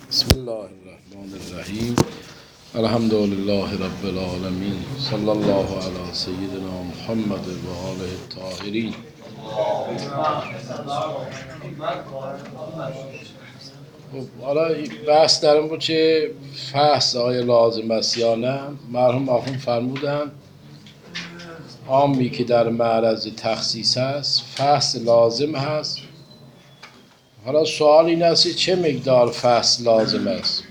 بسم الله الرحمن الرحیم. الحمد لله رب العالمین، صلی الله علی سیدنا محمد و آله الطاهرین. خب حالا بحث در این بود که فحص آیا لازم است یا نه. مرحوم آخوند فرمودن عامی که در معرض تخصیص است فحص لازم هست. حالا سوال این است چه مقدار فحص لازم است.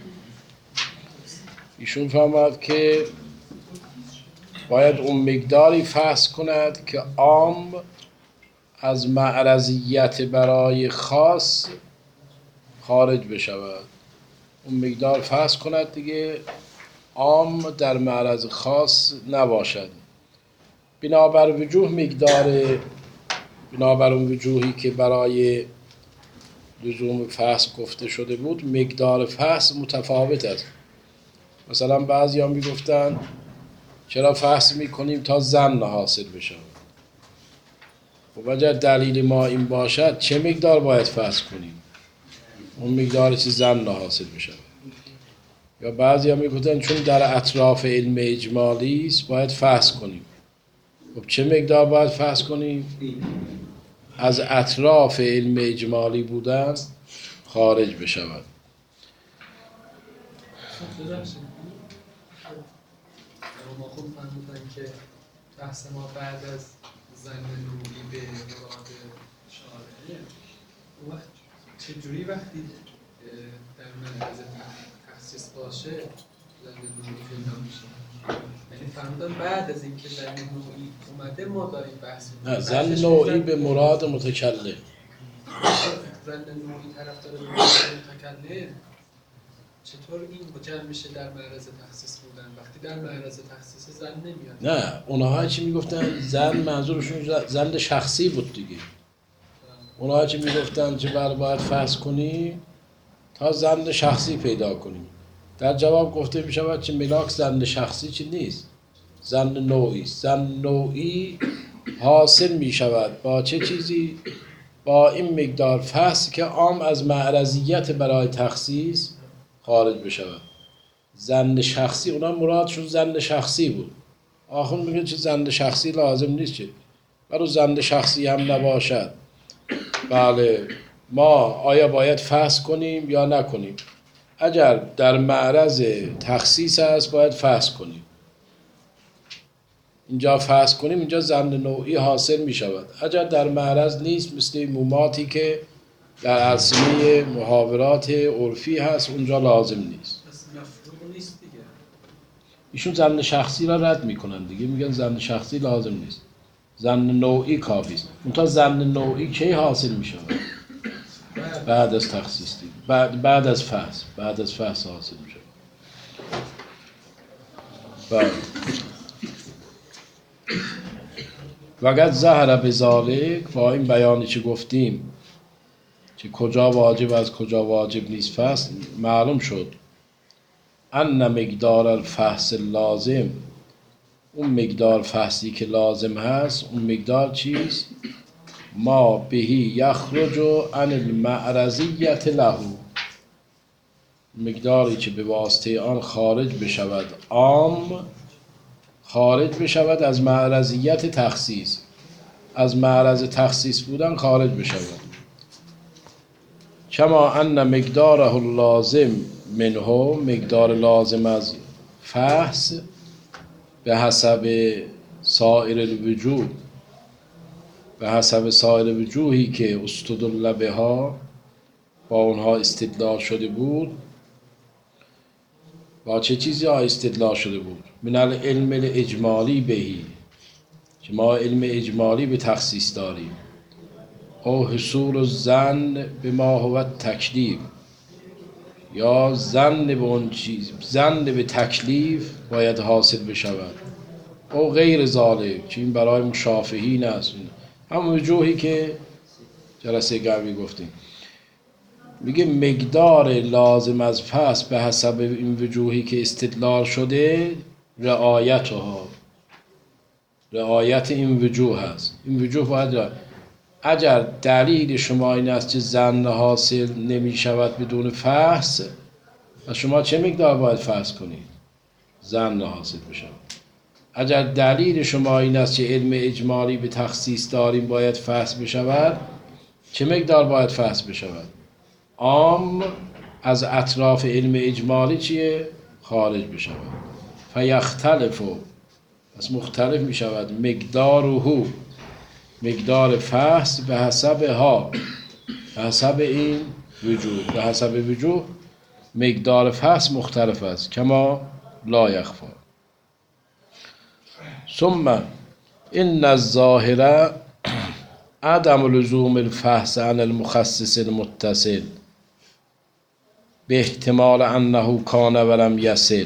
ایشون فرمود که باید اون مقداری فحص کند که عام از معرضیت برای خاص خارج بشود. اون مقدار فحص کند دیگه عام در معرض خاص نباشد. بنابر اون وجوهی که برای لزوم فحص گفته شده بود مقدار فحص متفاوت است. مثلا بعضی ها میگفتن چرا فحص میکنیم تا ظن حاصل بشه. و اگر دلیل ما این باشد چه مقدار باید فحص کنیم؟ اون مقداری که ظن حاصل بشه. یا بعضی ها میگفتن چون در اطراف علم اجمالی است باید فحص کنیم. خب چه مقدار باید فحص کنیم؟ از اطراف علم اجمالی بودن خارج بشود. ما خوب فهمیدن که بحث ما بعد از ظن نوعی به مراد شارعه، اون وقت چجوری وقتی در معرض تخصیص باشه ظن نوعی پیدا میشه؟ یعنی فهمیدن بعد از اینکه ظن نوعی اومده ما داریم بحث نه، ظن نوعی به مراد متکلم. ظن نوعی طرفدار به مراد متکلم چطور این جمع میشه در معرض تخصیص بودن وقتی در معرض تخصیص ظن نمیاد؟ نه، اونها چی میگفتن؟ ظن منظورشون ظن شخصی بود دیگه. اونها چی میگفتن که باید فحص کنیم تا ظن شخصی پیدا کنیم. در جواب گفته میشود که ملاک ظن شخصی چی نیست، ظن نوعی. ظن نوعی حاصل میشود با چه چیزی؟ با این مقدار فحص که عام از معرضیت برای تخصیص خارج بشود. ظن شخصی اونا مرادشون ظن شخصی بود. آخون میگه چه ظن شخصی لازم نیست، چه برای ظن شخصی هم نباشد. بله، ما آیا باید فحص کنیم یا نکنیم؟ اگر در معرض تخصیص است باید فحص کنیم. اینجا فحص کنیم اینجا ظن نوعی حاصل می شود. اگر در معرض نیست مثل موماتی که در عرصه محاورات عرفی هست اونجا لازم نیست. ایشون ظن شخصی را رد میکنن دیگه، میگن ظن شخصی لازم نیست، ظن نوعی کافی است. اون تا ظن نوعی کی حاصل میشه؟ بعد از تخصیص دیگه، بعد از فحص حاصل میشه. وقت ظهر بذالک، با این بیانی که گفتیم که کجا واجب از کجا واجب نیست فحص معلوم شد. ان مقدار الفحص لازم، اون مقدار فحصی که لازم هست اون مقدار چیست؟ ما بهی یخرج عن المعرضیت له، مقداری که به واسطه آن خارج بشود، عام خارج بشود از معرضیت تخصیص، از معرض تخصیص بودن خارج بشود. کما ان مقداره اللازم منه، مقدار لازم از فحص به حسب سایر الوجوه، به حسب سایر وجوهی که استدل بها با اونها استدلال شده بود. با چه چیزی ها استدلال شده بود؟ من العلم الاجمالی بهی، که ما علم اجمالی به تخصیص داریم. او حصول الظن به ما هو تکلیف، یا ظن به اون چیز، ظن به تکلیف باید حاصل بشود. او غیر ذالک، که این برای مشافهین است. هم وجوهی که جلسه قبلی گفتیم. میگه مقدار لازم از فحص به حسب این وجوهی که استدلال شده رعایت این وجوه هست. این وجوه باید اگر دلیل شما این است که ظن حاصل نمی شود بدون فحص، و شما چه مقدار باید فحص کنید؟ ظن حاصل بشه. اگر دلیل شما این است که علم اجمالی به تخصیص داریم باید فحص بشود، چه مقدار باید فحص بشود؟ عام از اطراف علم اجمالی چیه؟ خارج بشود. فیختلف، پس مختلف می شود مقداره، مقدار فحص به حسب ها، به حسب این وجوه، به حسب وجوه مقدار فحص مختلف است. کما لا یخفی. ثم ان الظاهر عدم لزوم الفحص عن المخصص المتصل به احتمال انه کان ولم یصل،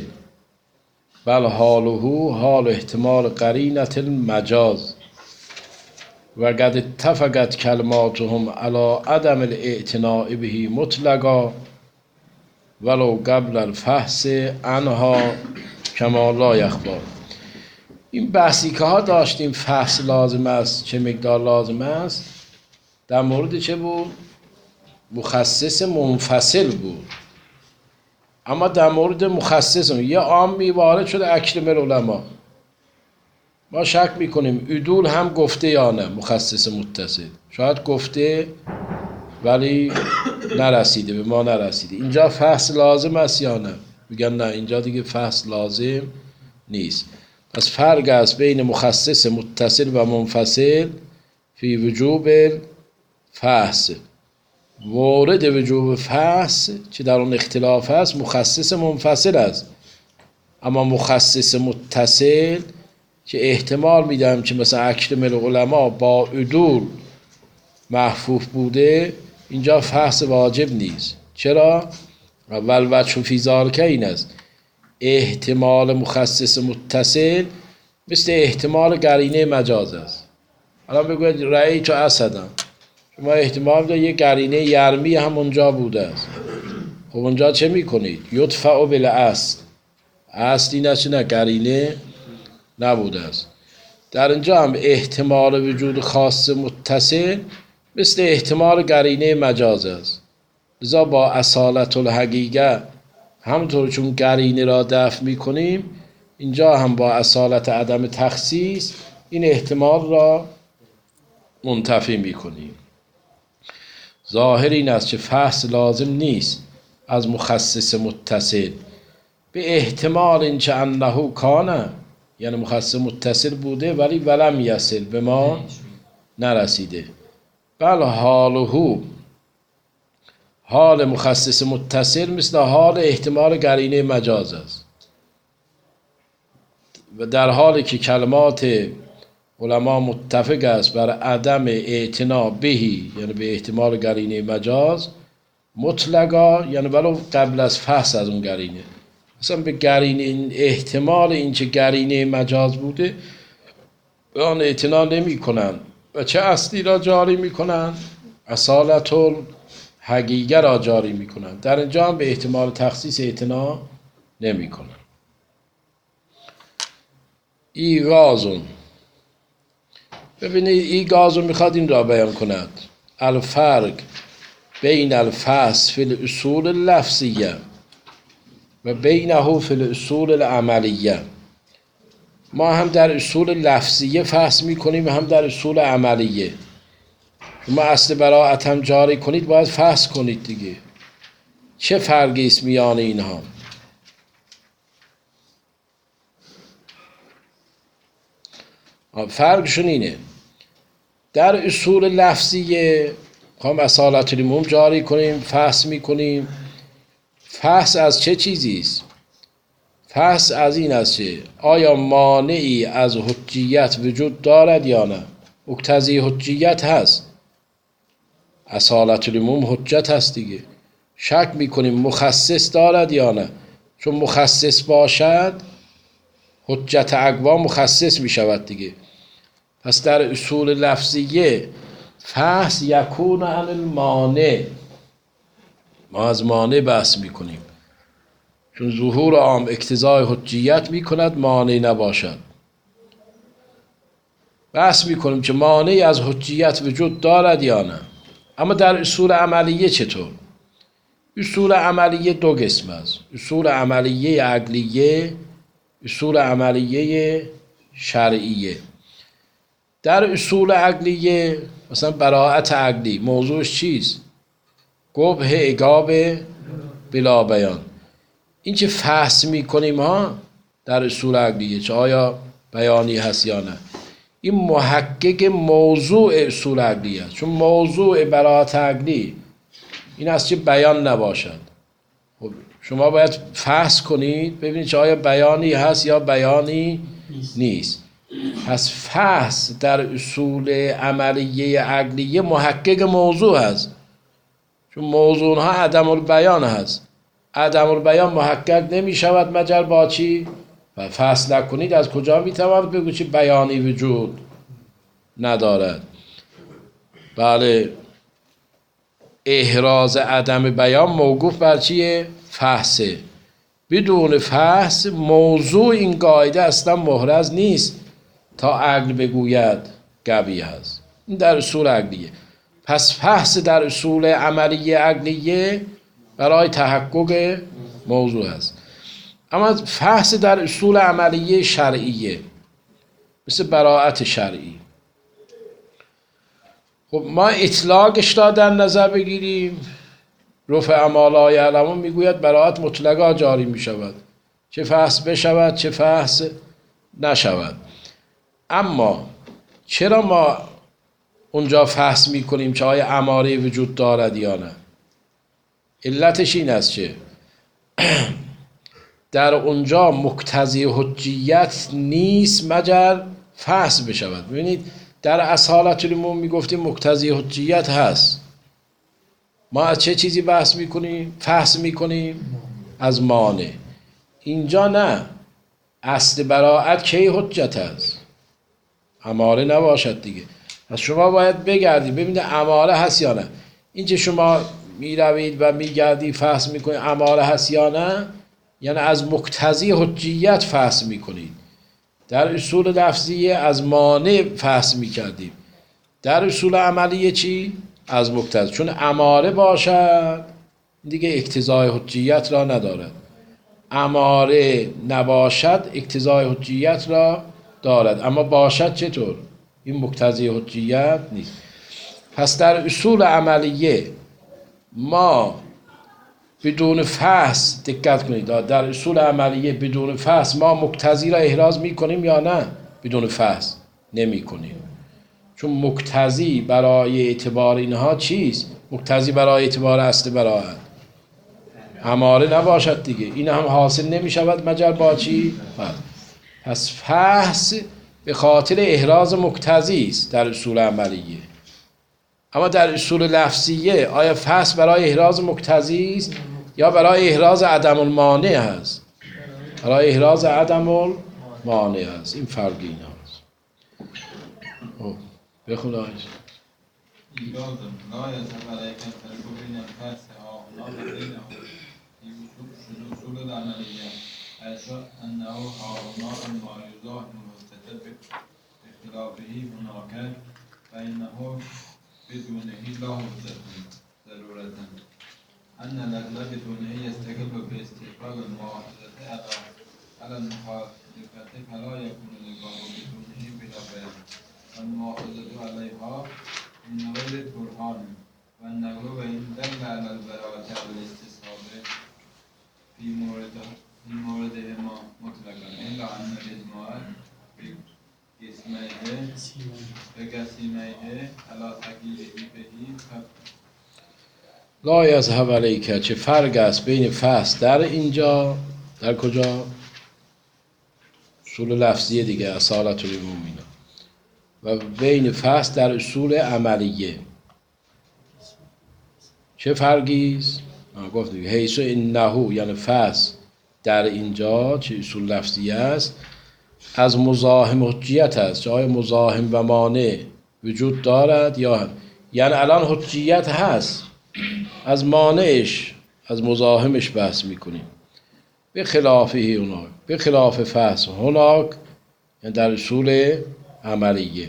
بل حاله حال احتمال قرینة المجاز و قد اتفقت کلماتهم على عدم الاعتناء به مطلقا ولو قبل الفحص عنها کما لا یخفی. این بحثی که ها داشتیم فحص لازم است، چه مقدار لازم است، در مورد چه بود؟ مخصص منفصل بود. اما در مورد مخصص یه عامی وارد شده اکرم العلماء، ما شک میکنیم عدول هم گفته یا نه. مخصص متصل شاید گفته ولی نرسیده، به ما نرسیده. اینجا فحص لازم است یا نه؟ میگن نه، اینجا دیگه فحص لازم نیست. پس فرق است بین مخصص متصل و منفصل فی وجوب فحص. مورد وجوب فحص که در اون اختلاف است مخصص منفصل است. اما مخصص متصل که احتمال میدم که مثلا اکرم العلماء با عدول محفوف بوده، اینجا فحص واجب نیست. چرا؟ اول وجه فی ذلک این است، احتمال مخصص متصل مثل احتمال قرینه مجاز است. الان بگوید رأیت اسدم، شما احتمال دارید یه قرینه یرمی هم اونجا بوده است. خب اونجا چه میکنید؟ یدفع بالاصل، اصل این است نه قرینه نبوده است. در اینجا هم احتمال وجود خاص متصل مثل احتمال قرینه مجاز است. لذا با اصالت الحقیقه همونطور چون قرینه را دفع میکنیم، اینجا هم با اصالت عدم تخصیص این احتمال را منتفی میکنیم. ظاهر این است که فحص لازم نیست از مخصص متصل به احتمال اینچه انه کانه، یعنی مخصص متصل بوده ولی ولم یصل، به ما نرسیده. بل حاله، حال مخصص متصل مثل حال احتمال قرینه مجاز است. و در حالی که کلمات علما متفق است بر عدم اعتنا بهی، یعنی به احتمال قرینه مجاز مطلقا، یعنی ولو قبل از فحص از اون قرینه، مثلا به قرینه این احتمال این چه قرینه مجاز بوده به آن اعتنا نمی کنند. و چه اصلی را جاری می کنند؟ اصالت الحقیقه را جاری می کنند. در اینجا هم به احتمال تخصیص اعتنا نمی کنند. ایغازون، ببینید ایغازون میخواد این را بیان کند. الفرق بین الفحص فی الاصول اللفظیه و بینه فی الاصول العملیه. ما هم در اصول لفظیه فحص میکنیم و هم در اصول عملیه. شما اصل براءت هم جاری کنید باید فحص کنید دیگه. چه فرقی است میان اینها؟ فرقشون اینه، در اصول لفظیه هم اصالت العموم جاری کنیم، فحص میکنیم. فحص از چه چیزی است؟ فحص از این است که آیا مانعی از حجیت وجود دارد یا نه. مقتضی حجیت هست، اصالت العموم حجت هست دیگه. شک میکنیم مخصص دارد یا نه، چون مخصص باشد حجت اقوام مخصص میشود دیگه. پس در اصول لفظیه فحص یکون عن المانع، ما از مانع بحث میکنیم، چون ظهور عام اقتضای حجیت میکند مانع نباشد. بحث میکنیم که مانعی از حجیت وجود دارد یا نه. اما در اصول عملیه چطور؟ اصول عملیه دو قسم است: اصول عملیه عقلیه، اصول عملیه شرعیه. در اصول عقلیه مثلا براءت عقلی موضوعش چیست؟ قبح عقاب بلا بیان. این که فحص میکنیم ها در اصول عقلیه چه آیا بیانی هست یا نه، این محقق موضوع اصول عقلیه است. چون موضوع براءت عقلی این است که بیان نباشد. خب شما باید فحص کنید ببینید چه آیا بیانی هست یا بیانی نیست. پس فحص در اصول عملیه عقلیه محقق موضوع هست، چون موضوع ها عدم البیان هست. عدم البیان محقق نمی شود مگر با چی؟ و فحص نکنید از کجا می تواند بگو چی بیانی وجود ندارد؟ بله، احراز عدم بیان موقوف بر چیه؟ فحصه. بدون فحص موضوع این قاعده اصلا محرز نیست تا عقل بگوید قوی هست. این در اصول عقلیه. پس فحص در اصول عملیه عقلیه برای تحقق موضوع است. اما فحص در اصول عملیه شرعیه مثل براءت شرعی، خب ما اطلاقش را در نظر بگیریم. رفع ما لا یعلمون میگوید براءت مطلقا جاری میشود، چه فحص بشود چه فحص نشود. اما چرا ما اونجا فحص میکنیم چه آیا اماره وجود دارد یا نه؟ علتش این است که در اونجا مقتضی حجیت نیست مگر فحص بشود. ببینید در اصالت العموم میگفتیم مقتضی حجیت هست. ما از چه چیزی بحث میکنیم؟ فحص میکنیم از مانع. اینجا نه، اصل براءت کی حجت است؟ اماره نباشد دیگه. پس شما باید بگردید ببینید اماره هست یا نه. این که شما میروید و میگردید فحص میکنید اماره هست یا نه، یعنی از مقتضی حجیت فحص میکنید. در اصول لفظیه از مانع فحص میکردیم، در اصول عملیه چی؟ از مقتضی. چون اماره باشد دیگه اقتضای حجیت را ندارد، اماره نباشد اقتضای حجیت را دارد. اما باشد چطور؟ این مقتضی حجیت نیست. پس در اصول عملیه ما بدون فحص، دقت کنید، در اصول عملیه بدون فحص ما مقتضی را احراز میکنیم یا نه؟ بدون فحص نمی کنیم. چون مقتضی برای اعتبار اینها چیست؟ مقتضی برای اعتبار اصل براءت اماره نباشد دیگه. این هم حاصل نمی شود مگر با چی؟ پس فحص به خاطر احراز مقتضی است در اصول عملیه. اما در اصول لفظیه آیا فحص برای احراز مقتضی است یا برای احراز عدم المانع هست؟ برای احراز عدم المانع هست. این فرق این هست. بخون آیش ایرادم لا یذهب علیک الفرق بین الفحص هاهنا و بینه فی اصول العملیه حیث انه هاهنا ما یضاهی المستتر باختلافه هناک فانه بدونه لا حجة ضرورة ان العقل بدونه يستقل باستقلال المؤاخذة على المخالفة فلا يكون الإقرار بدونه بلا بيان والمؤاخذة عليها من غير برهان والنقل وإن دل على البراءة على الاستصحاب في موردهما مطلقا إلا أن الإجماع بقسميه على تقییده بهی. لا یذهب علیک، چه فرق است بین فحص در اینجا، در کجا؟ اصول لفظیه دیگه، اصالت العموم اینا، و بین فحص در اصول عملیه چه فرقی است؟ گفت دیگه حیث انه، یعنی فحص در اینجا چه اصول لفظیه است از مزاحم حجیت است. آیا مزاحم و مانع وجود دارد یا یعنی الان حجیت هست، از مانعش از مزاحمش بحث میکنیم. به خلافه هناک، به خلاف فحص هناک یعنی در اصول عملیه.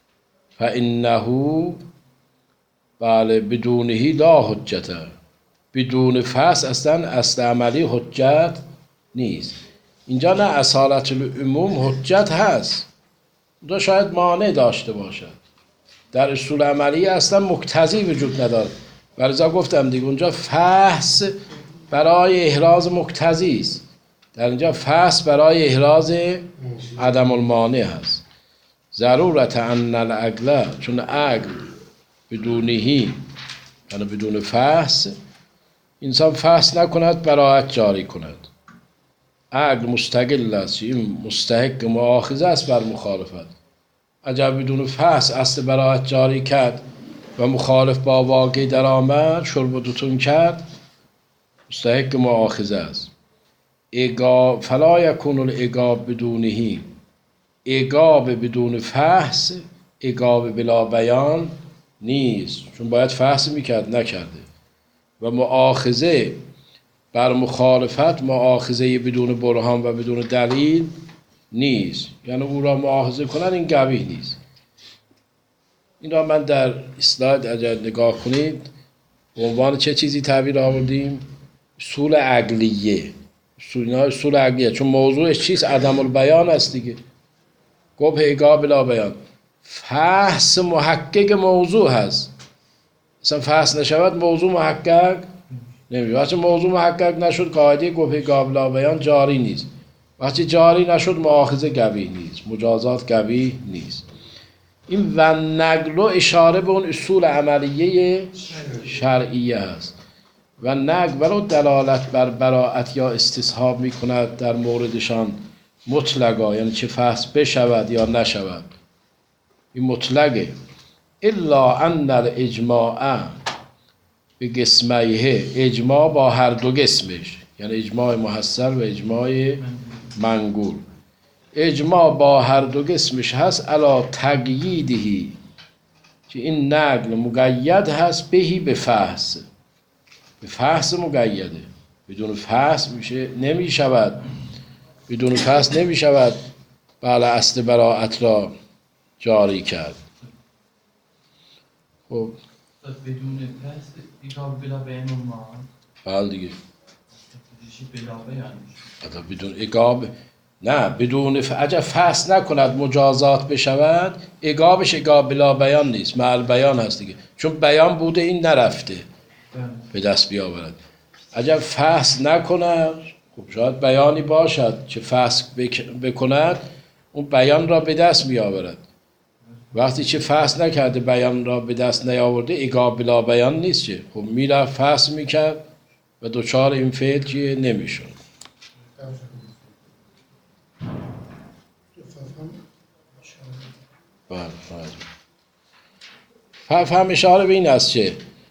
فانه بله بدونه لا حجت، بدون فحص اصلا اصل عملی حجت نیست. اینجا نه اصالت العموم حجت هست، اونجا شاید مانع داشته باشد. در اصول عملی اصلا مقتضی وجود نداره. ولذا گفتم دیگه اونجا فحص برای احراز مقتضی است، در اینجا فحص برای احراز عدم المانع هست. ضرورت ان العقل، چون عقل بدونهی یعنی بدون فحص انسان فحص نکند براءت جاری کند. عقل مستقل است، این مستحق مؤاخذه است بر مخالفت. اگر بدون فحص اصل براءت جاری کرد و مخالف با واقع در آمد شرب و دوتون کرد، مستحق مؤاخذه است. فلا یکون العقاب بدونهی، عقاب بدون فحص عقاب بلا بیان نیست، چون باید فحص میکرد نکرده. و مؤاخذه بر مخالفت مؤاخذه بدون برهان و بدون دلیل نیست، یعنی او را مؤاخذه کنن این قبیح نیست. این را من در اسلاید اگر نگاه کنید به عنوان چه چیزی تعبیر آوردیم؟ اصول عقلیه. اصول عقلیه، چون موضوعش چیست؟ عدم البیان است دیگه. گفت عقاب بلا بیان، فحص محقق موضوع هست. مثلا فحص نشود موضوع محقق نمیشه. وقتی موضوع محقق نشد قاعده گفت عقاب بلا بیان جاری نیست. وقتی جاری نشد مؤاخذه قبیح نیست، مجازات قبیح نیست. این و نقل اشاره به اون اصول عملیه شرعیه هست. و نقل ولو دلالت بر براءت یا استصحاب می کند در موردشان مطلقا، یعنی چه فحص بشود یا نشود، این مطلقه. الا ان الاجماع به قسمیه، اجماع با هر دو قسمش، یعنی اجماع محصل و اجماع منقول. اجماع با هر دو قسمش هست علا تقییدهی، که این نقل مقید هست بهی به فحص، به فحص مقیده. بدون فحص نمی شود، بدون فحص نمی شود بله اصل براءت را جاری کرد. خب بدون فحص عقاب بلا بیان ما بله دیگه بلا بیان بدون عقاب نه، بدون اگر فحص نکند مجازات بشود عقابش عقاب بلا بیان نیست، مع بیان هست دیگه، چون بیان بوده این نرفته به دست بیاورد. اگر فحص نکند خب شاید بیانی باشد چه فحص بکند اون بیان را به دست بیاورد. وقتی چه فحص نکرده بیان را به دست نیاورده عقاب بلا بیان نیست، چه خب میرفت فحص میکرد و دوچار این فعل چیه نمیشد. فهم اشاره به این است که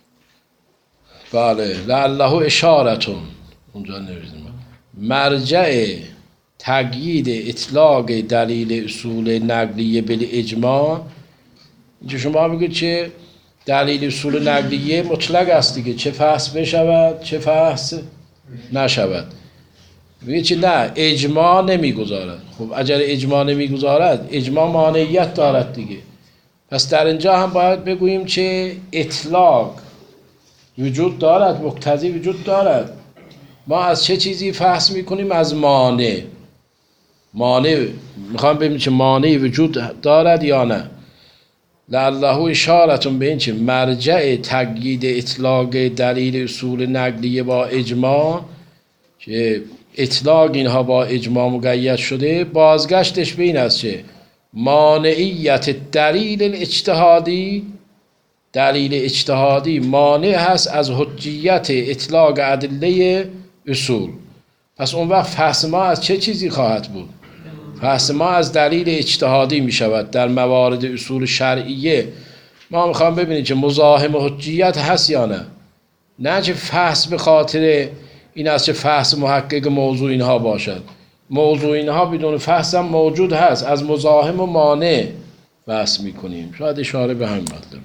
بله لعله اشارتون اونجا نوشتیم مرجع تقیید اطلاق دلیل اصول نقلیه بالاجماع. اینجا شما میگید چه دلیل اصول نقلیه مطلق است دیگه، چه فحص بشود چه فحص نشود. میگه چه نه اجماع نمیگذارد. خب اگر اجماع نمیگذارد اجماع مانعیت دارد دیگه، پس در اینجا هم باید بگوییم چه اطلاق وجود دارد، مقتضی وجود دارد. ما از چه چیزی فحص میکنیم؟ از مانع. مانع میخوام ببینیم چه مانعی وجود دارد یا نه. لعله اشارتون به این چه مرجع تقیید اطلاق دلیل اصول نقلیه با اجماع، که اطلاق اینها با اجماع مقید شده، بازگشتش به این است که مانعیت دلیل الاجتهادی، دلیل اجتهادی مانع هست از حجیت اطلاق ادله اصول. پس اون وقت فحص ما از چه چیزی خواهد بود؟ فحص ما از دلیل اجتهادی می شود. در موارد اصول شرعیه ما میخوام ببینیم که مزاحم حجیت هست یا نه، نه که فحص به خاطر این است که فحص محقق موضوع اینها باشد. موضوع اینها بدون فحص هم موجود هست، از مزاحم و مانع بحث میکنیم. شاید اشاره به همین مطلب.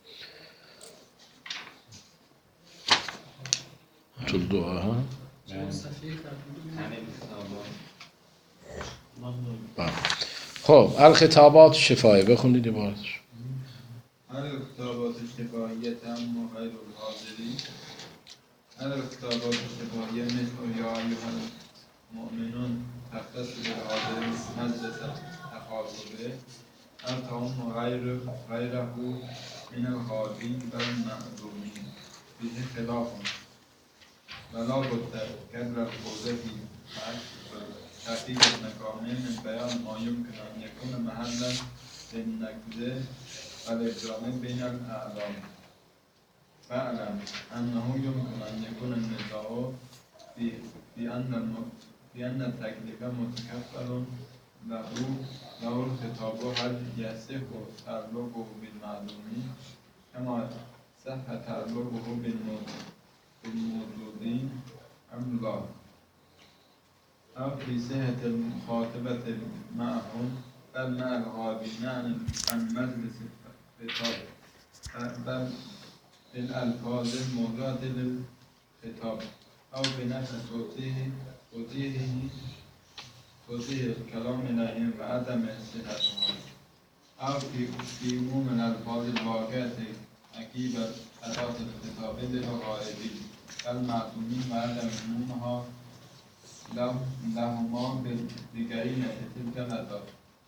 تو دعا ها خب الخطابات شفایه بخونید عبارتش. الخطابات شفاییت هم غیر الحاضری الاختیارات شفاهیه مثل یا ایها المؤمنون تختص بالحاضرین مجلس تخاطبه التهم غیره من الحاضرین و المعذورین فیه خلاف ولا بد قدر الخوض فی تحقیق المکامه من بیان ما یمکن ان یکون محلا للنقض و الاجرام بین الاعلام فاعلم انه يمكن ان يكون النزاع في ان التكليف متكفل له الخطاب هل يصح تعلقه بالمعلومين كما صح تعلقه بالموجودين ام لا او في صحة المخاطبة معهم بل مع الغائبين عن مجلس الخطاب بل بالألفاظ الموضوعة للخطاب أو بنفس توجيه الكلام إليهم وعدم صحتها أو في عموم الألفاظ الواقعة عقب أداة الخطاب للغائبين كالمعصومين وعدم عمومها لهما بقرينة تلك الأداة.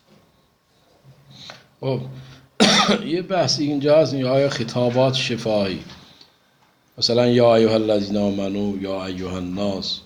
خب یه بحث اینجا هست، آیا خطابات شفاهی مثلا یا ایها الذین آمنو یا ایها الناس،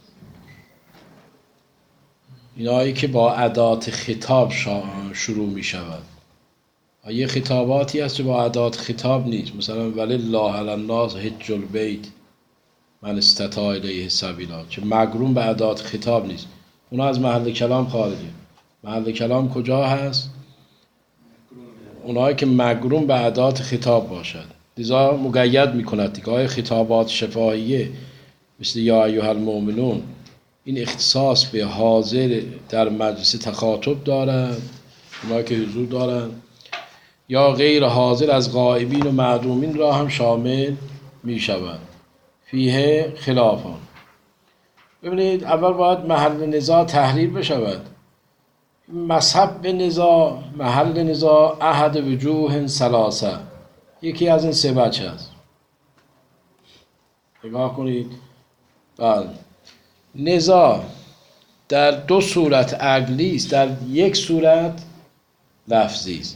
اینایی که با ادات خطاب شروع می شود، یه خطاباتی هست که با ادات خطاب نیست، مثلا ولله علی الناس حج البیت من استطاع الیه سبیلا که مقرون به ادات خطاب نیست، اونا از محل کلام خارجه. محل کلام کجا هست؟ اونایی که مقرون به ادات خطاب باشد. لذا مقید میکند دیگه آیا خطابات شفاهیه مثل یا ایها المؤمنون این اختصاص به حاضر در مجلس تخاطب دارد، اونایی که حضور دارند، یا غیر حاضر از غائبین و معدومین را هم شامل میشوند. فیه خلافان. ببینید اول باید محل نزاع تحریر بشود. مذهب به نزاع، محل نزاع احد وجوه ثلاثه، یکی از این سه وجه است. نگاه کنید. بله، نزاع در دو صورت عقلی است، در یک صورت لفظی است.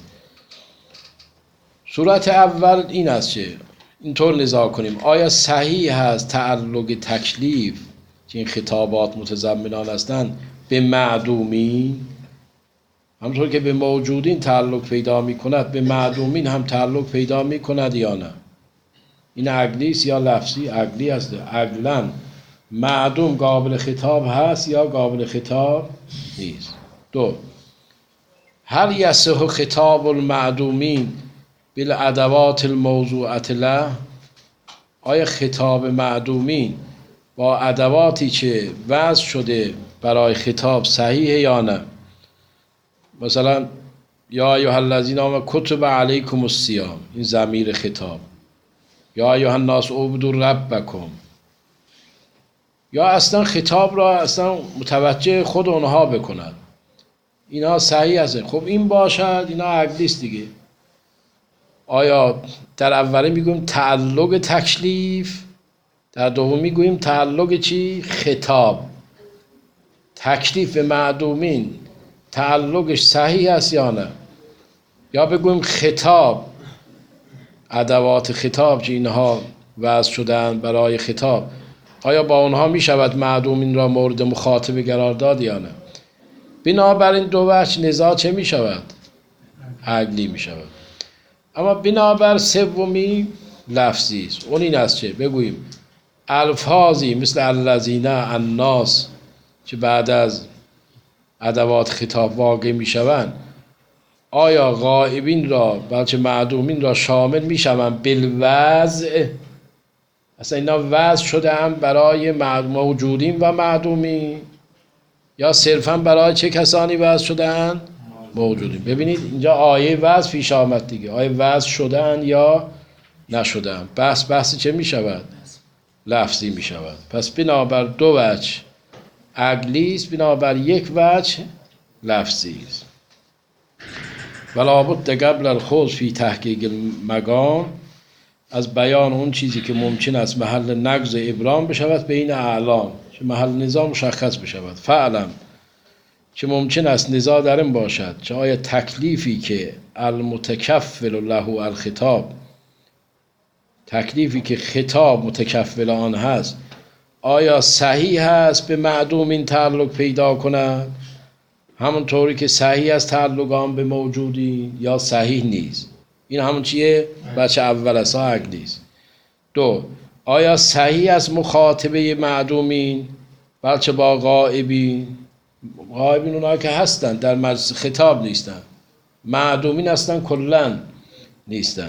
صورت اول این است که اینطور نزاع کنیم آیا صحیح هست تعلق تکلیف که این خطابات متضمنان هستند به معدومین، همونطور که به موجودین تعلق پیدا می کند به معدومین هم تعلق پیدا می کند یا نه؟ این عقلی است یا لفظی؟ عقلی است. عقلاً معدوم قابل خطاب هست یا قابل خطاب نیست؟ دو، هل یصح خطاب المعدومین بالادوات الموضوعة له، آیا خطاب معدومین با ادواتی که وضع شده برای خطاب صحیحه یا نه؟ مثلا یا ایها الذین آمنوا کتب علیکم الصیام، این ضمیر خطاب. یا ایها الناس اعبدوا ربکم، یا اصلا خطاب را اصلا متوجه خود اونها بکند، اینا صحیح است. خب این باشد، اینا عقلی است دیگه. آیا در اولی میگویم تعلق تکلیف، در دوم میگویم تعلق چی؟ خطاب. تکلیف به معدومین تعلقش صحیح است یا نه؟ یا بگویم خطاب، ادوات خطاب که اینها وضع شدن برای خطاب، آیا با اونها می شود معدومین را مورد مخاطبه قرار داد یا نه؟ بنابراین دو وجه نزاع چه می شود؟ عقلی می شود. اما بنابر سومی لفظی است. اون این است که بگوییم الفاظی مثل الذین، الناس که بعد از ادوات خطاب واقع می شوند، آیا غائبین را بلکه معدومین را شامل می شوند بالوضع؟ اصلا اینا وضع شده هم برای موجودین و معدومین، یا صرفا برای چه کسانی وضع شده اند؟ موجودین. ببینید اینجا آیه وضع پیش آمد دیگه، آیه وضع شده اند یا نشده اند. بحث چه می شود؟ لفظی می شود. پس بنابر دو وجه عقلی است، بنابر یک وجه لفظی است. ولا بد قبل الخوض فی تحقیق المقام از بیان اون چیزی که ممکن است محل نقض ابرام بشود بین اعلام، که محل نزاع مشخص بشود. فعلم که ممکن است نزاع در این باشد که آیا تکلیفی که المتکفل له الخطاب، تکلیفی که خطاب متکفل آن هست، آیا صحیح هست به معدومین تعلق پیدا کند، همونطوری که صحیح است تعلق آن به موجودین، یا صحیح نیست. این همون چیه؟ بچه اول است، عقلی است. دو، آیا صحیح است مخاطبه معدومین بلکه با غائبین؟ غائبین اونها که هستن در مجلس خطاب نیستن، معدومین هستن کلن نیستن.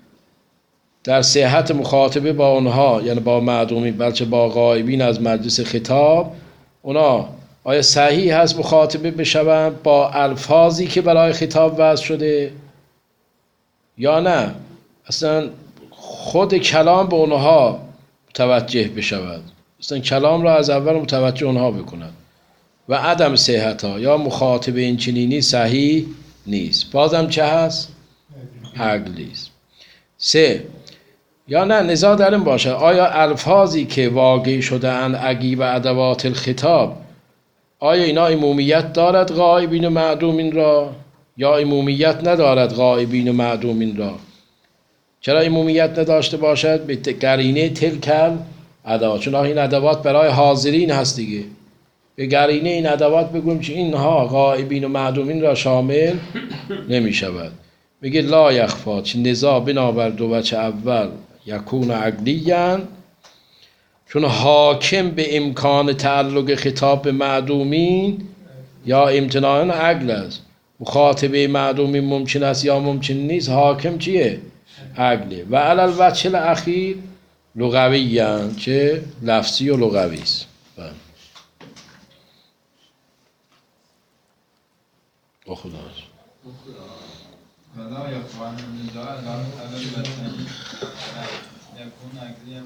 در صحت مخاطبه با اونها یعنی با معدومین بلکه با غائبین از مجلس خطاب، اونا آیا صحیح هست مخاطبه بشوند با الفاظی که برای خطاب وضع شده یا نه اصلا خود کلام به اونها متوجه بشود، اصلا کلام را از اول متوجه اونها بکند. و عدم صحت ها یا مخاطبه این چنینی صحیح نیست، بازم چه هست؟ عقلی است. سه، یا نه نزاع در این باشد آیا الفاظی که واقع شده اند عقیب ادوات الخطاب، آیا اینا عمومیت دارد غائبین و معدومین را یا عمومیت ندارد غائبین و معدومین را؟ چرا عمومیت نداشته باشد؟ به قرینه تلکل ادوات، چون این ادوات برای حاضرین هست دیگه. به قرینه این ادوات بگویم که اینها غائبین و معدومین را شامل نمی شود. میگه لا یخفا، چه نزاع بنابر دو وجه اول یکون عقلیاً، چون حاکم به امکان تعلق خطاب به معدومین یا امتناع عقل است. مخاطبه معدومین ممکن است یا ممکن نیست، حاکم چیه؟ عقله. و علی الوجه الاخیر لغویاً، که لفظی و لغوی است. با خدا ولا يخفى أن النزاع على الوجهين يكون عقليا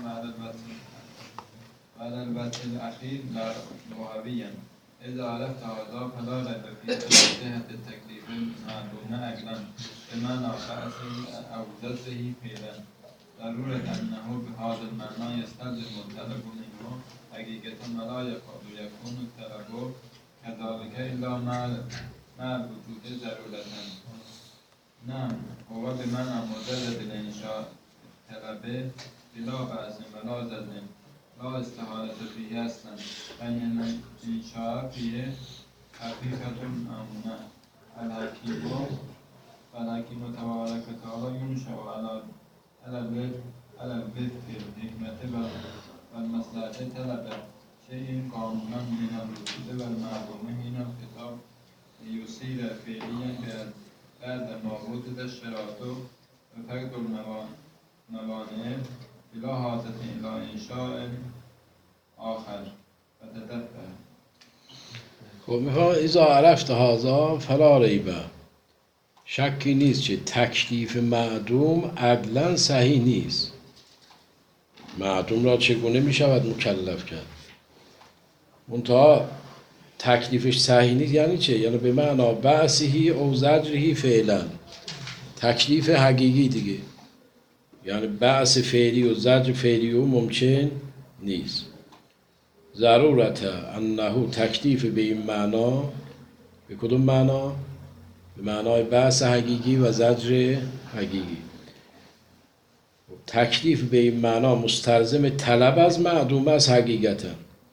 وعلى الوجه الأخير لغويا. إذا عرفت هذا فلا ريب في صحة التكليف المعدوم عقلا بمعنى بأسه أو ضده فعلا، ضرورة أنه بهذا المعنى يستلزم الطلب منه حقيقة، ولا يكاد يكون الطلب كذلك إلا مع الوجود ضرورة. نعم هو بمعنى مجرد الإنشاء طلبه بلا بأس ولا ضد لا استحالة فيه أصلا، فإن الإنشاء فيه حقيقة عامة. الحكيم تبارك وتعالى ينشأ على الوفق الحكمة والمصلحة طلب شيء قانونا من الوجود والمعلوم من الخطاب ليصير فعليا بعد ما وجد الشرائط وفقد الموانع بلا حاجة إلى إنشاء آخر فتدبر. خب میخوام اذا عرفت هذا فلا ریبه، شکی نیست که تکلیف معدوم عقلا صحیح نیست. معدوم را چگونه میشود مکلف کرد؟ منتها تکلیفش صحیح نیست یعنی چه؟ یعنی به معنا بعثهی او زجرهی فعلا، تکلیف حقیقی دیگه، یعنی بعث فعلی و زجر فعلی و ممکن نیست. ضرورت انه تکلیف به این معنا، به کدوم معنا؟ به معنای بعث حقیقی و زجر حقیقی. تکلیف به این معنا مستلزم طلب از معدوم از حقیقتا.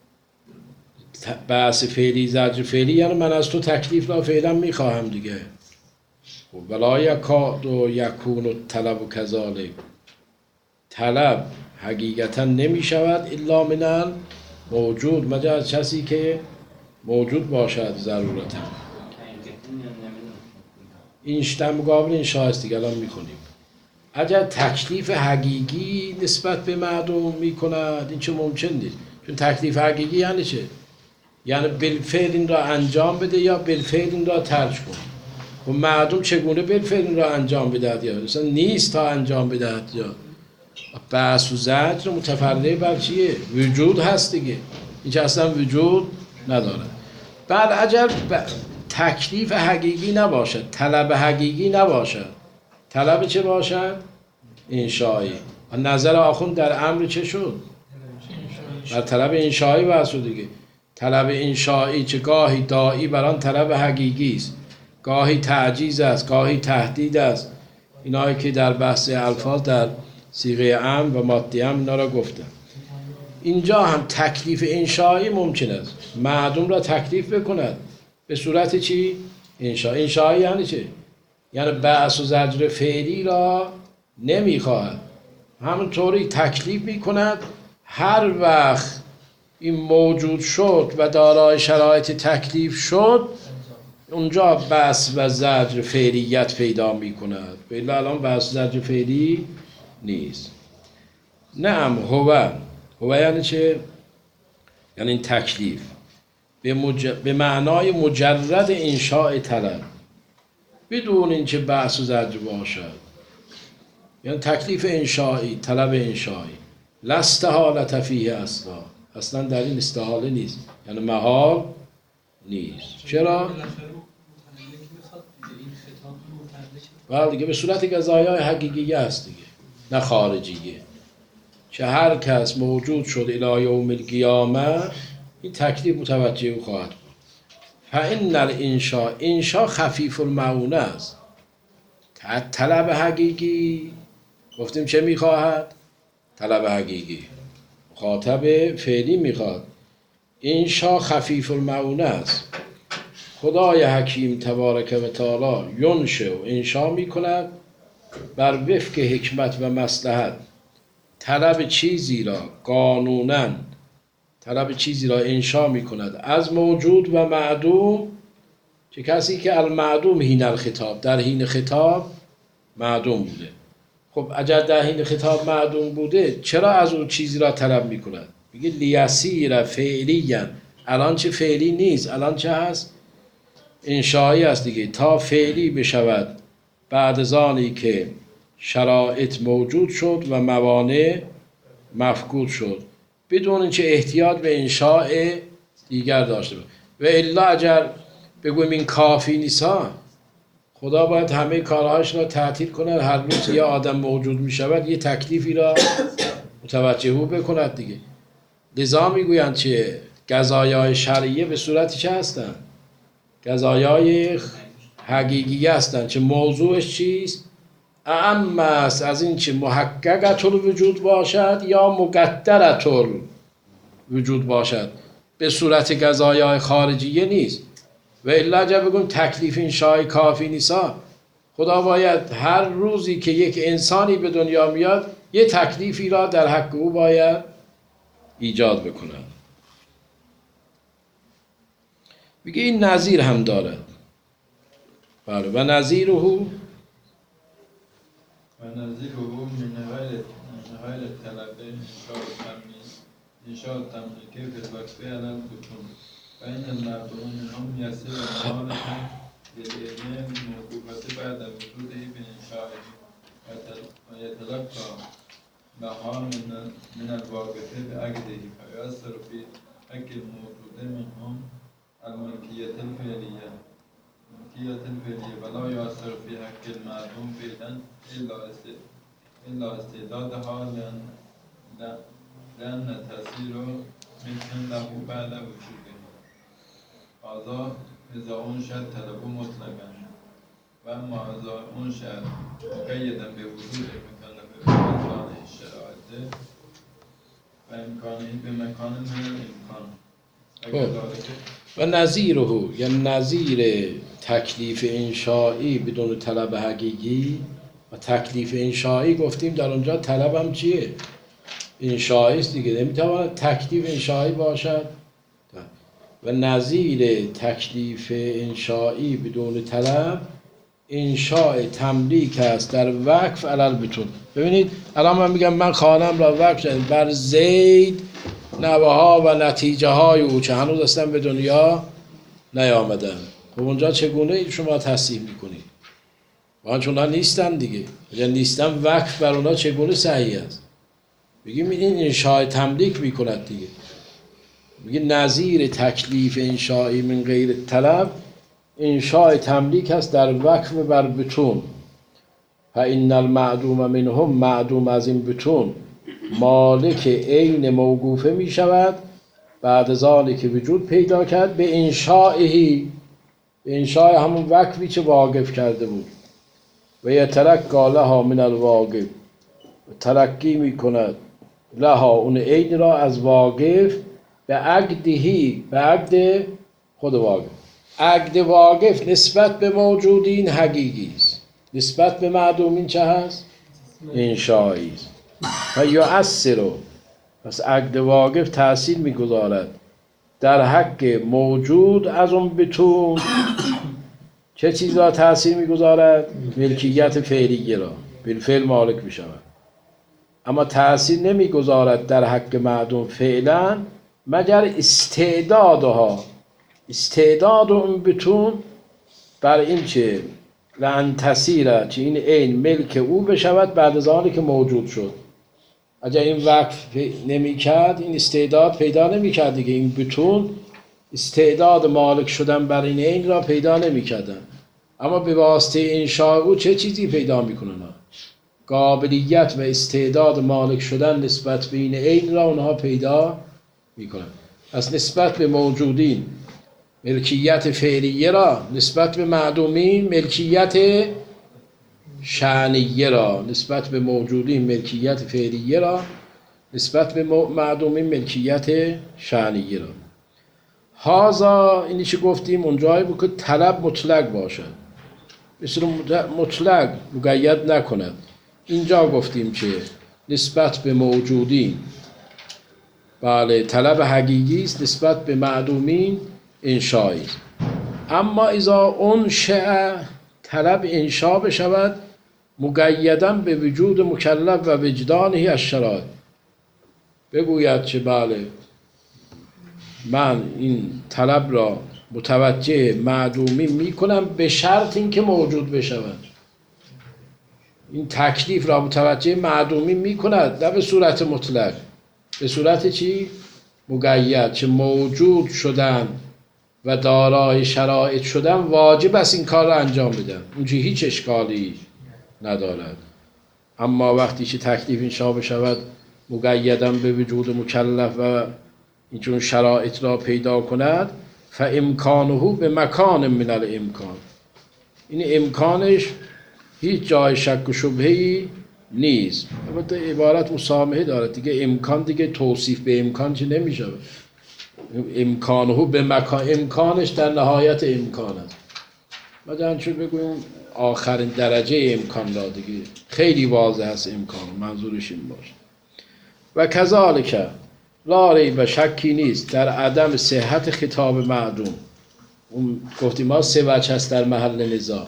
بعث فعلی زجر فعلی یعنی من از تو تکلیف را فعلا میخواهم دیگه. ولا یکاد یکون الطلب کذالک، طلب حقیقتا نمی شود الا من موجود، مگر از کسی که موجود باشد ضرورتا. این شتم مقابل این شایست دیگه الان میکنیم. اگر تکلیف حقیقی نسبت به معدوم میکند این چه ممکن نیست، چون تکلیف حقیقی یعنی چه؟ یعنی بالفعل این را انجام بده یا بالفعل این را ترک کن. و معدوم چگونه بالفعل این را انجام بدهد یا مثلا نیست تا انجام بدهد، یا بعث و زجر متفرع بر چیه؟ وجود هست دیگه، این که اصلا وجود نداره. بعد اگر تکلیف حقیقی نباشد، طلب حقیقی نباشد، طلب چه باشد؟ انشایی. نظر آخوند در امر چه شد؟ بر طلب انشایی بحث شد دیگه. طلب انشایی چه گاهی داعی بر آن طلب حقیقی است، گاهی تعجیز است، گاهی تهدید است. اینایی که در بحث الفاظ در صیغه امر و ماده امر اینا را گفتم. اینجا هم تکلیف انشایی ممکن است معدوم را تکلیف بکند به صورت چی؟ انشایی یعنی چه؟ یعنی بعث و زجر فعلی را نمیخواهد، همونطوری تکلیف میکند هر وقت این موجود شد و دارای شرایط تکلیف شد اونجا بعث و زجر فعلیت پیدا میکند. بله الان بعث و زجر فعلی نیست. نعم هو یعنی چه؟ یعنی این تکلیف به معنای مجرد انشاء طلب بدون اینکه بحث و زجر باشد، یعنی تکلیف انشایی، طلب انشایی. لا استحالة فیه اصلا در این استحاله نیست، یعنی محال نیست. چرا؟ بله دیگه به صورت قضایای حقیقی است دیگه، نه خارجیه. که هر کس موجود شد الی یوم القیامه این تکلیف متوجه او خواهد بود. فإن انشا خفیف المعونه است. طلب حقیقی گفتیم چه میخواهد؟ طلب حقیقی مخاطب فعلی میخواد. انشا خفیف المعونه است. خدای حکیم تبارک و تعالی ینشأ و انشا میکند بر وفق حکمت و مصلحت طلب چیزی را قانوناً طلب چیزی را انشا می کند از موجود و معدوم، که کسی که المعدوم حین الخطاب در حین خطاب معدوم بوده. خب اگر در حین خطاب معدوم بوده چرا از اون چیزی را طلب می کند؟ میگه لیسیر فعلیاً، الان چه فعلی نیست، الان چه هست؟ انشایی است دیگه، تا فعلی بشود بعد از آنی که شرایط موجود شد و موانع مفقود شد، بدون اینکه احتیاج به انشاء دیگر داشته باشه. و الا اگر بگویم این کافی نیست، خدا باید همه کارهاش را تعطیل کند، هر روز یه آدم موجود می شود یه تکلیفی را متوجه او بکند دیگه. لذا میگویند که قضایای شرعیه به صورتی چه هستند؟ قضایای حقیقی هستند که موضوعش چیست؟ اعم است از این که محققت الوجود باشد یا مقدرت الوجود باشد، به صورت قضایای خارجیه نیست. و الا اگر بگم تکلیف انشای کافی نیست، خدا باید هر روزی که یک انسانی به دنیا میاد یه تکلیفی را در حق او باید ایجاد بکند. میگه این نظیر هم دارد. بله و نظیره ونظيره من غير الطلب إنشاء التمليك في الوقف على البطون، فإن المعدوم منهم يصير مهارة بالإذن الموقوفة بعد وجوده بإنشائه، ويتلقى بها من الواقف بعقده، فيؤثر في حق الموجود منهم الملكية الفعلية ولا يؤثر في حق المعدوم فعلا إلا استعدادها لأن تأثير ممكن له بعد وجوده. هذا إذا أنشأ الطلب مطلقا، وأما إذا أنشأ مقيدا بوجود المكلف بإمكان الشرائط وإمكانه بمكان من الإمكان. و نظیره یعنی نظیر تکلیف انشایی بدون طلب حقیقی. و تکلیف انشایی گفتیم در اونجا طلب هم چیه؟ انشایی است دیگه، نمیتواند تکلیف انشایی باشد. و نظیر تکلیف انشایی بدون طلب انشاء تملیک است در وقف علی البطون. ببینید الان من میگم من خانم را وقف کردم بر زید نوه‌ها و نتیجه های او که هنوز اصلا به دنیا نیامدن. خب اونجا چگونه شما تصحیح میکنید؟ وان چون نیستن دیگه، اگر نیستن وقف بر اونا چگونه صحیح است؟ بگیم این انشاء تملیک میکند دیگه. میگه نظیر تکلیف انشایی من غیر طلب انشاء تملیک است در وقف بر بطون. فإن المعدوم منهم معدوم از این بتون مالک عین موقوفه می شود بعد ذالی که وجود پیدا کرد به انشائهی، به انشاء همون وقفی که واقف کرده بود و یترکا لها من الواقف، ترکی می کند لها اون عین را از واقف به عقدهی، به عقد خود واقف. عقد واقف نسبت به موجودین حقیقی است، نسبت به معدومین چه هست؟ انشایی است. و یؤثر، پس عقد واقف تأثیر میگذارد در حق موجود از اون بتون. چه چیز را تأثیر میگذارد؟ ملکیت فعلیه را، بالفعل مالک میشود. اما تأثیر نمیگذارد در حق معدوم فعلا مگر استعدادها، استعداد اون بتون بر این چه لن تسیره، چه این عین ملک او بشود بعد از آنی که موجود شد. اگر این وقف نمی کرد این استعداد پیدا نمی کرد دیگه، این بتون استعداد مالک شدن بر این عین را پیدا نمی کردن. اما به واسطه انشاء او چه چیزی پیدا می کنن؟ قابلیت و استعداد مالک شدن نسبت به این عین را اونها پیدا می کنن. از نسبت به موجودین ملکیت فعلیه را، نسبت به معدومین ملکیت شأنیه را، نسبت به موجودین ملکیت فعلیه را، نسبت به معدومین ملکیت شأنیه را. هازا اینی که گفتیم اونجایی بود که طلب مطلق باشد، مثل مطلق مقید نکند. اینجا گفتیم که نسبت به موجودین بله طلب حقیقی است، نسبت به معدومین انشایی است. اما اذا انشأ، طلب انشا بشود مقیدا به وجود مکلف و وجدانه الشرائع، بگوید که بله من این طلب را متوجه معدومین میکنم به شرط اینکه موجود بشود. این تکلیف را متوجه معدومین میکند، نه به صورت مطلق، به صورت چی؟ مقید، چه موجود شدن و دارای شرایط شدن واجب است این کار را انجام بدن، اونجا هیچ اشکالی ندارد. اما وقتی که تکلیف انشا بشود مقیدن به وجود مکلف و اینجور شرایط را پیدا کند، فامکانه به مکان من الامکان، این امکانش هیچ جای شک و شبهه‌ای نیست. البته عبارت مسامحه دارد دیگه، امکان دیگه توصیف به امکان چه نمیشه. امکانه به مکان، امکانش در نهایت امکان است. مثلا چون بگویم آخرین درجه امکان را دیگه خیلی واضح است امکان، منظورش این باشه. و کذالک لا ریب، شکی نیست در عدم صحت خطاب معدوم. اون گفتیم ما سه وجه هست در محل نزاع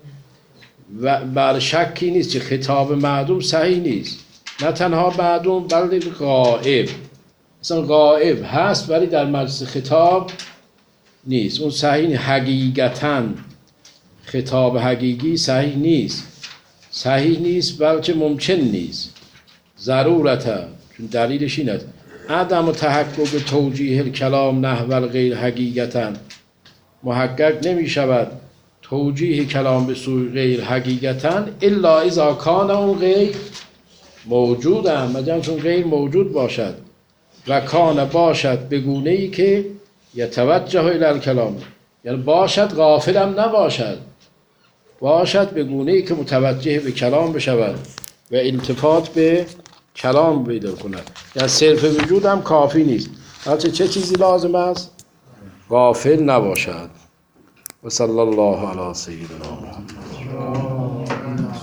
و بر شکی نیست که خطاب معدوم صحیح نیست. نه تنها معدوم بلکه غائب، مثلا غائب هست ولی در مجلس خطاب نیست. اون صحیح حقیقتاً خطاب حقیقی صحیح نیست، صحیح نیست بلکه ممکن نیست. ضرورته، چون دلیلش این است عدم تحقق توجیه کلام نحو الغیر حقیقتاً، محقق نمی شود توجیه کلام به سوی غیر حقیقتاً الا اذا کان اون غیر موجود هم، مثلا چون غیر موجود باشد و کان باشد به گونه‌ای که یتوجه الی الکلام، یعنی باشد غافل هم نباشد، باشد به گونه‌ای که متوجه به کلام بشود و التفات به کلام پیدا کند. یعنی صرف وجود هم کافی نیست، بلکه چه چیزی لازم است؟ غافل نباشد. و صلی الله علی سیدنا محمد.